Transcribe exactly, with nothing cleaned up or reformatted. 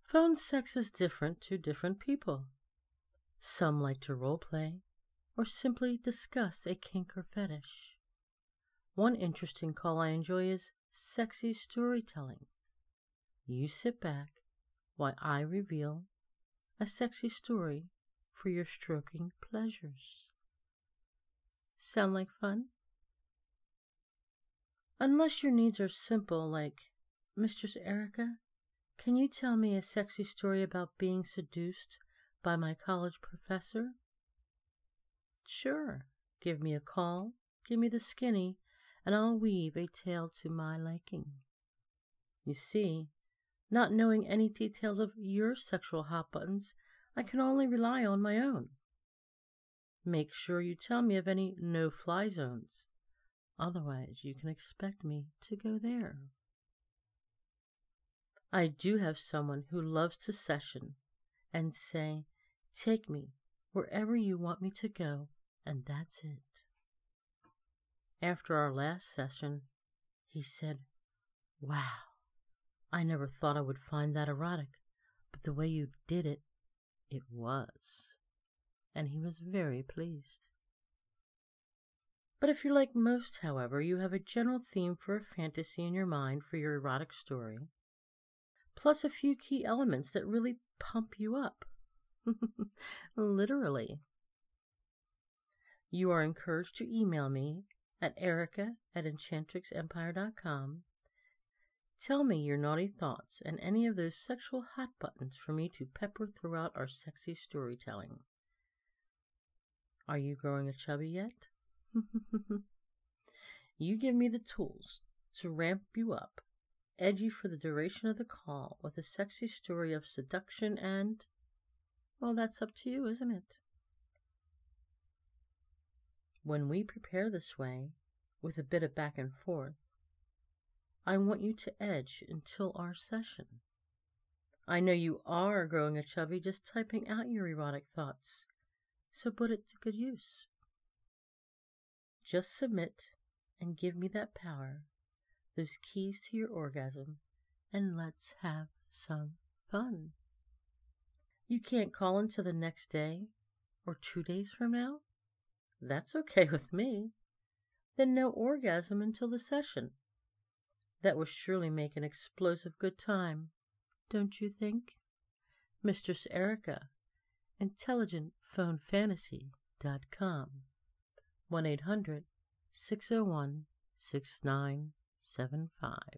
Phone sex is different to different people. Some like to role play or simply discuss a kink or fetish. One interesting call I enjoy is sexy storytelling. You sit back while I reveal a sexy story for your stroking pleasures. Sound like fun? Unless your needs are simple, like, Mistress Erica, can you tell me a sexy story about being seduced by my college professor? Sure, give me a call, give me the skinny, and I'll weave a tale to my liking. You see, not knowing any details of your sexual hot buttons, I can only rely on my own. Make sure you tell me of any no-fly zones. Otherwise, you can expect me to go there. I do have someone who loves to session and say, take me wherever you want me to go, and that's it. After our last session, he said, wow, I never thought I would find that erotic, but the way you did it, it was. And he was very pleased. But if you're like most, however, you have a general theme for a fantasy in your mind for your erotic story, plus a few key elements that really pump you up. Literally. You are encouraged to email me at erica at enchantrix empire dot com. Tell me your naughty thoughts and any of those sexual hot buttons for me to pepper throughout our sexy storytelling. Are you growing a chubby yet? You give me the tools to ramp you up, edgy for the duration of the call with a sexy story of seduction and, well, that's up to you, isn't it? When we prepare this way, with a bit of back and forth, I want you to edge until our session. I know you are growing a chubby just typing out your erotic thoughts, so put it to good use. Just submit and give me that power, those keys to your orgasm, and let's have some fun. You can't call until the next day or two days from now? That's okay with me. Then no orgasm until the session. That will surely make an explosive good time, don't you think? Mistress Erica, intelligent phone fantasy dot com, one eight hundred, six oh one, six nine seven five.